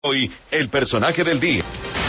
Hoy, el personaje del día.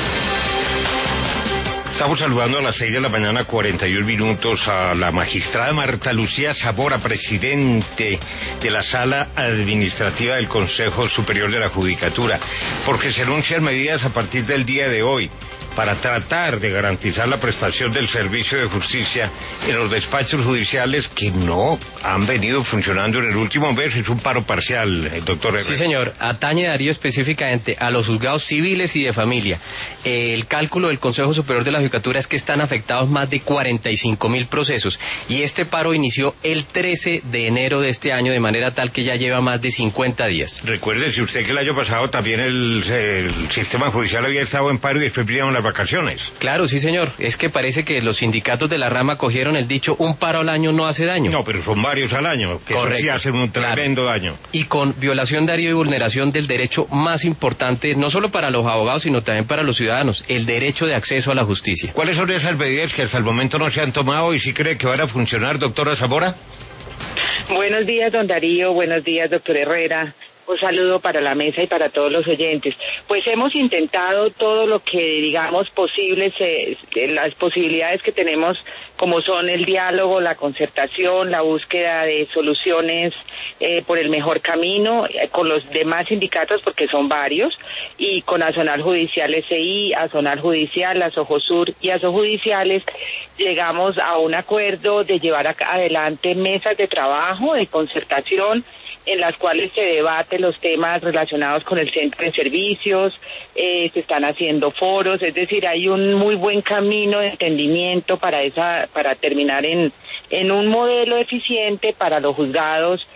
Estamos saludando a las 6 de la mañana, 41 minutos, a la magistrada Marta Lucía Zamora, presidente de la Sala Administrativa del Consejo Superior de la Judicatura, porque se anuncian medidas a partir del día de hoy para tratar de garantizar la prestación del servicio de justicia en los despachos judiciales que no han venido funcionando en el último mes. Es un paro parcial, doctor Herrera. Sí, señor. Atañe, Darío, específicamente a los juzgados civiles y de familia. El cálculo del Consejo Superior de la Judicatura es que están afectados más de 45.000 procesos, y este paro inició el 13 de enero de este año, de manera tal que ya lleva más de 50 días. Recuerde, si usted, que el año pasado también el sistema judicial había estado en paro y después vinieron las vacaciones. Claro, sí, señor. Es que parece que los sindicatos de la rama cogieron el dicho: un paro al año no hace daño. No, pero son varios al año, que correcto, eso sí hacen un tremendo daño. Y con violación, Darío, y vulneración del derecho más importante, no solo para los abogados, sino también para los ciudadanos, el derecho de acceso a la justicia. ¿Cuáles son esas medidas que hasta el momento no se han tomado y sí cree que van a funcionar, doctora Zamora? Buenos días, don Darío. Buenos días, doctor Herrera. Un saludo para la mesa y para todos los oyentes. Pues hemos intentado todo lo que digamos posibles, las posibilidades que tenemos, como son el diálogo, la concertación, la búsqueda de soluciones por el mejor camino, con los demás sindicatos, porque son varios, y con Azonal Judicial SI, Azonal Judicial, Asojosur y Asojudiciales, llegamos a un acuerdo de llevar adelante mesas de trabajo, de concertación, en las cuales se debaten los temas relacionados con el centro de servicios, se están haciendo foros, es decir, hay un muy buen camino de entendimiento para terminar en un modelo eficiente para los juzgados,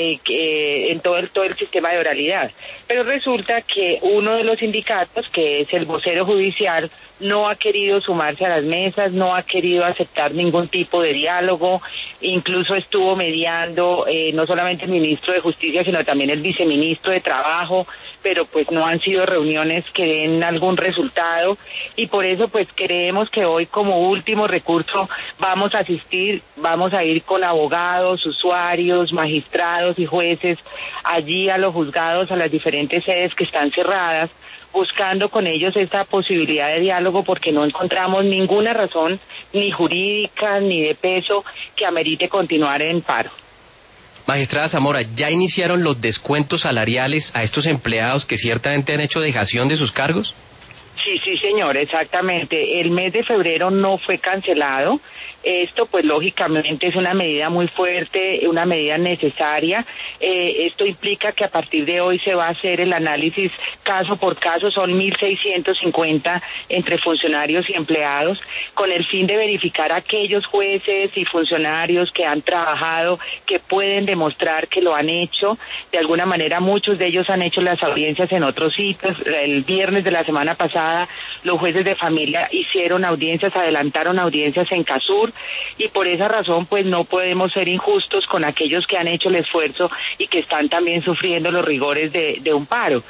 en todo el sistema de oralidad. Pero resulta que uno de los sindicatos, que es el vocero judicial, no ha querido sumarse a las mesas, no ha querido aceptar ningún tipo de diálogo, incluso estuvo mediando no solamente el ministro de Justicia, sino también el viceministro de Trabajo, pero pues no han sido reuniones que den algún resultado, y por eso pues creemos que hoy, como último recurso, vamos a ir con abogados, usuarios, magistrados y jueces allí a los juzgados, a las diferentes sedes que están cerradas, buscando con ellos esta posibilidad de diálogo, porque no encontramos ninguna razón, ni jurídica, ni de peso, que amerite continuar en paro. Magistrada Zamora, ¿ya iniciaron los descuentos salariales a estos empleados que ciertamente han hecho dejación de sus cargos? Sí, señor, exactamente. El mes de febrero no fue cancelado. Esto, pues, lógicamente es una medida muy fuerte, una medida necesaria. Esto implica que a partir de hoy se va a hacer el análisis caso por caso, son 1.650 entre funcionarios y empleados, con el fin de verificar aquellos jueces y funcionarios que han trabajado, que pueden demostrar que lo han hecho. De alguna manera, muchos de ellos han hecho las audiencias en otros sitios. El viernes de la semana pasada, los jueces de familia hicieron audiencias, adelantaron audiencias en Casur, y por esa razón pues no podemos ser injustos con aquellos que han hecho el esfuerzo y que están también sufriendo los rigores de un paro.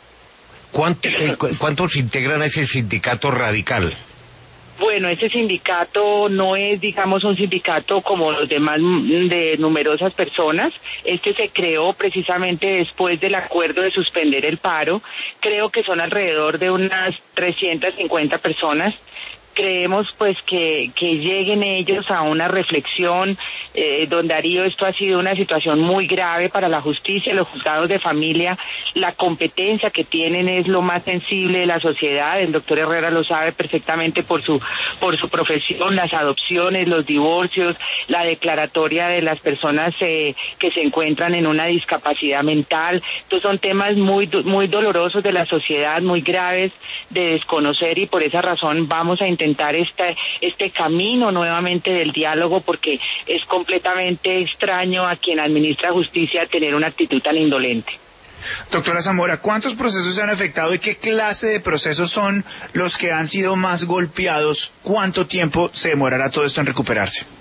¿Cuántos integran ese sindicato radical? Bueno, este sindicato no es, digamos, un sindicato como los demás de numerosas personas. Este se creó precisamente después del acuerdo de suspender el paro. Creo que son alrededor de unas 350 personas. Creemos pues que lleguen ellos a una reflexión, don Darío, esto ha sido una situación muy grave para la justicia, los juzgados de familia, la competencia que tienen es lo más sensible de la sociedad, el doctor Herrera lo sabe perfectamente por su profesión, las adopciones, los divorcios, la declaratoria de las personas que se encuentran en una discapacidad mental. Estos son temas muy dolorosos de la sociedad, muy graves de desconocer, y por esa razón vamos a intentar este camino nuevamente del diálogo, porque es completamente extraño a quien administra justicia tener una actitud tan indolente. Doctora Zamora, ¿cuántos procesos se han afectado y qué clase de procesos son los que han sido más golpeados? ¿Cuánto tiempo se demorará todo esto en recuperarse?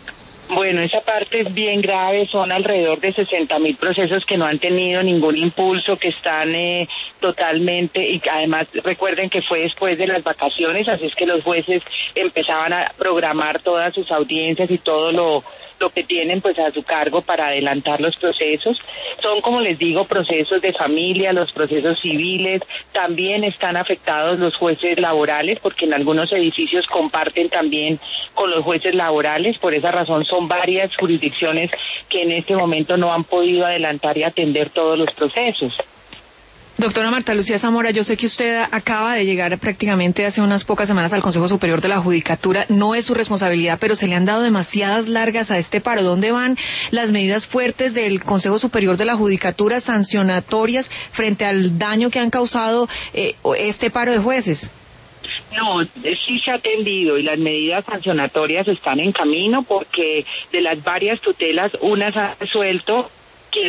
Bueno, esa parte es bien grave, son alrededor de 60.000 procesos que no han tenido ningún impulso, que están totalmente, y además recuerden que fue después de las vacaciones, así es que los jueces empezaban a programar todas sus audiencias y todo lo que tienen pues a su cargo para adelantar los procesos. Son, como les digo, procesos de familia, los procesos civiles, también están afectados los jueces laborales, porque en algunos edificios comparten también con los jueces laborales. Por esa razón son varias jurisdicciones que en este momento no han podido adelantar y atender todos los procesos. Doctora Marta Lucía Zamora, yo sé que usted acaba de llegar prácticamente hace unas pocas semanas al Consejo Superior de la Judicatura. No es su responsabilidad, pero se le han dado demasiadas largas a este paro. ¿Dónde van las medidas fuertes del Consejo Superior de la Judicatura sancionatorias frente al daño que han causado este paro de jueces? No, sí se ha atendido y las medidas sancionatorias están en camino, porque de las varias tutelas, unas han resuelto que...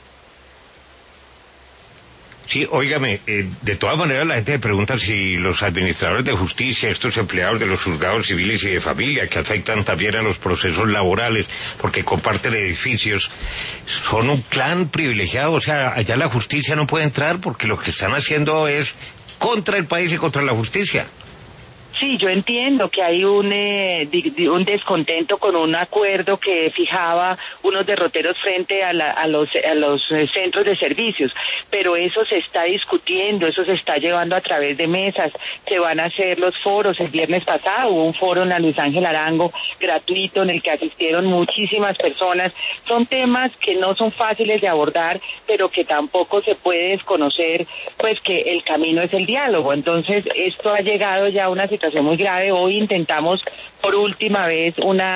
Sí, óigame, de todas maneras la gente se pregunta si los administradores de justicia, estos empleados de los juzgados civiles y de familia, que afectan también a los procesos laborales, porque comparten edificios, son un clan privilegiado. O sea, allá la justicia no puede entrar porque lo que están haciendo es contra el país y contra la justicia. Sí, yo entiendo que hay un descontento con un acuerdo que fijaba unos derroteros frente a los centros de servicios, pero eso se está discutiendo, eso se está llevando a través de mesas, se van a hacer los foros. El viernes pasado hubo un foro en la Luis Ángel Arango gratuito en el que asistieron muchísimas personas. Son temas que no son fáciles de abordar, pero que tampoco se puede desconocer, pues que el camino es el diálogo. Entonces esto ha llegado ya a una situación muy grave. Hoy intentamos por última vez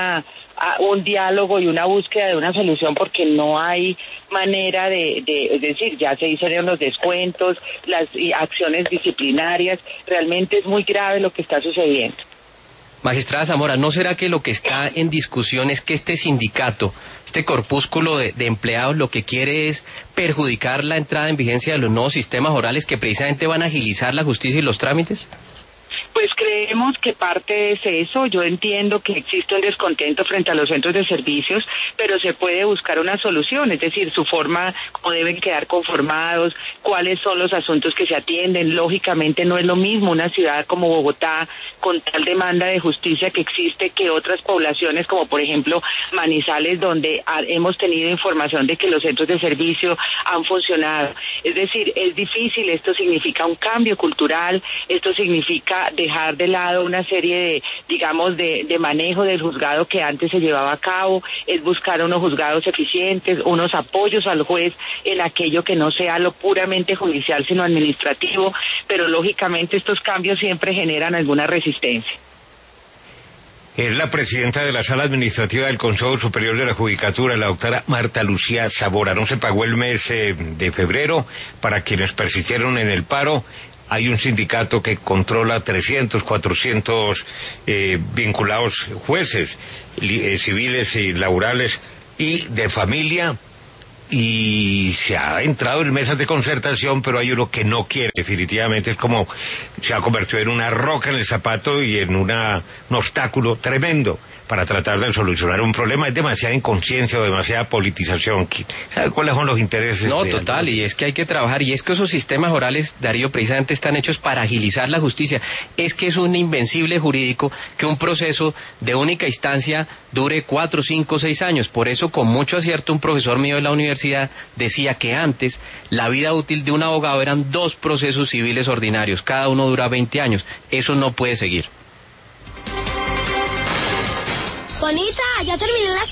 un diálogo y una búsqueda de una solución, porque no hay manera es decir, ya se hicieron los descuentos, las acciones disciplinarias. Realmente es muy grave lo que está sucediendo. Magistrada Zamora, ¿no será que lo que está en discusión es que este sindicato, este corpúsculo de empleados, lo que quiere es perjudicar la entrada en vigencia de los nuevos sistemas orales que precisamente van a agilizar la justicia y los trámites? Pues creemos que parte es eso. Yo entiendo que existe un descontento frente a los centros de servicios, pero se puede buscar una solución, es decir, su forma, cómo deben quedar conformados, cuáles son los asuntos que se atienden. Lógicamente no es lo mismo una ciudad como Bogotá, con tal demanda de justicia que existe, que otras poblaciones como por ejemplo Manizales, donde hemos tenido información de que los centros de servicio han funcionado. Es decir, es difícil, esto significa un cambio cultural, esto significa dejar de lado una serie de manejo del juzgado que antes se llevaba a cabo, es buscar unos juzgados eficientes, unos apoyos al juez en aquello que no sea lo puramente judicial sino administrativo, pero lógicamente estos cambios siempre generan alguna resistencia. Es la presidenta de la Sala Administrativa del Consejo Superior de la Judicatura, la doctora Marta Lucía Zamora. No se pagó el mes de febrero para quienes persistieron en el paro. Hay un sindicato que controla 300, 400 vinculados jueces, civiles y laborales y de familia, y se ha entrado en mesas de concertación, pero hay uno que no quiere. Definitivamente es como se ha convertido en una roca en el zapato y en un obstáculo tremendo para tratar de solucionar un problema. Es demasiada inconsciencia o demasiada politización. ¿Sabe cuáles son los intereses? No, total, y es que hay que trabajar, y es que esos sistemas orales, Darío, precisamente están hechos para agilizar la justicia. Es que es un invencible jurídico que un proceso de única instancia dure 4, 5, 6 años. Por eso, con mucho acierto, un profesor mío de la universidad decía que antes la vida útil de un abogado eran 2 procesos civiles ordinarios, cada uno dura 20 años. Eso no puede seguir. Bonita, ya terminé las